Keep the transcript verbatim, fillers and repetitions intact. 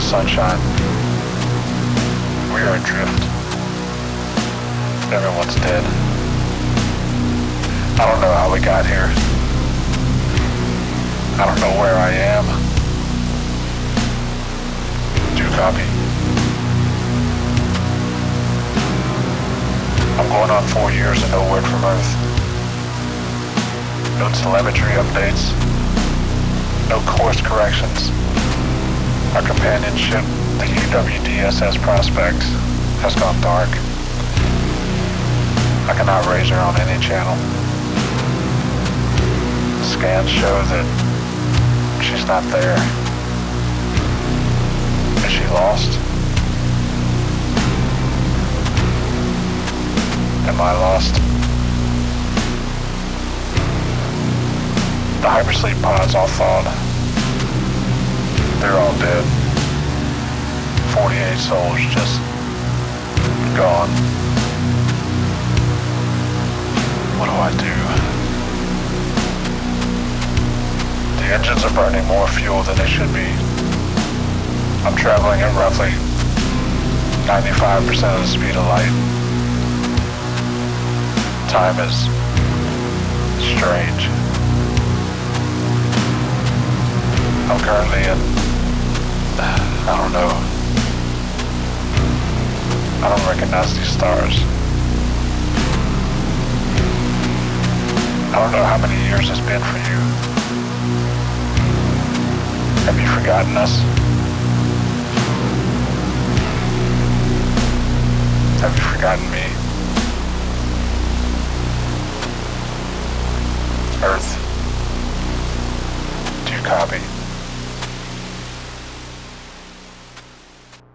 sunshine. We are adrift. Everyone's dead. I don't know how we got here. I don't know where I am. Do you copy? I'm going on four years and no word from Earth. No telemetry updates. No course corrections. Our companion ship, the U W D S S Prospect, has gone dark. I cannot raise her on any channel. Scans show that she's not there. Is she lost? Am I lost? The hypersleep pods all thawed. They're all dead. forty-eight souls just gone. What do I do? The engines are burning more fuel than they should be. I'm traveling at roughly ninety-five percent of the speed of light. Time is strange. I'm currently in, I don't know. I don't recognize these stars. I don't know how many years it's been for you. Have you forgotten us? Have you forgotten me? Earth, do you copy?